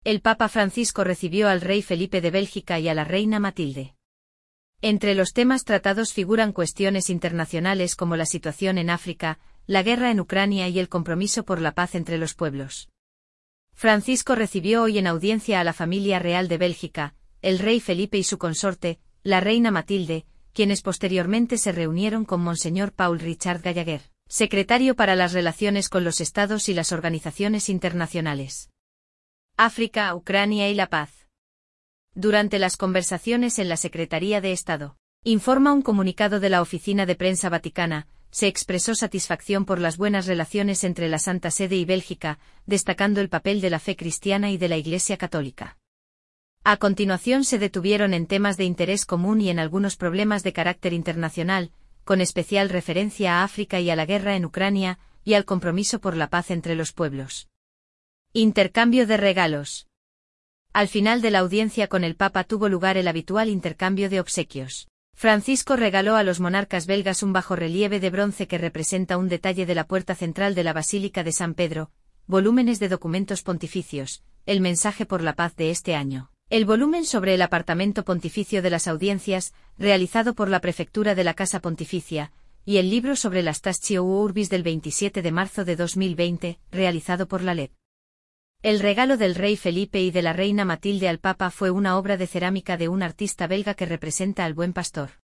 El Papa Francisco recibió al rey Felipe de Bélgica y a la reina Matilde. Entre los temas tratados figuran cuestiones internacionales como la situación en África, la guerra en Ucrania y el compromiso por la paz entre los pueblos. Francisco recibió hoy en audiencia a la familia real de Bélgica, el rey Felipe y su consorte, la reina Matilde, quienes posteriormente se reunieron con Monseñor Paul Richard Gallagher, secretario para las relaciones con los estados y las organizaciones internacionales. África, Ucrania y la paz. Durante las conversaciones en la Secretaría de Estado, informa un comunicado de la Oficina de Prensa Vaticana, se expresó satisfacción por las buenas relaciones entre la Santa Sede y Bélgica, destacando el papel de la fe cristiana y de la Iglesia Católica. A continuación se detuvieron en temas de interés común y en algunos problemas de carácter internacional, con especial referencia a África y a la guerra en Ucrania, y al compromiso por la paz entre los pueblos. Intercambio de regalos. Al final de la audiencia con el Papa tuvo lugar el habitual intercambio de obsequios. Francisco regaló a los monarcas belgas un bajorrelieve de bronce que representa un detalle de la puerta central de la Basílica de San Pedro, volúmenes de documentos pontificios, el mensaje por la paz de este año, el volumen sobre el apartamento pontificio de las audiencias, realizado por la prefectura de la Casa Pontificia, y el libro sobre las Tascio Urbis del 27 de marzo de 2020, realizado por la LEP. El regalo del rey Felipe y de la reina Matilde al Papa fue una obra de cerámica de un artista belga que representa al Buen Pastor.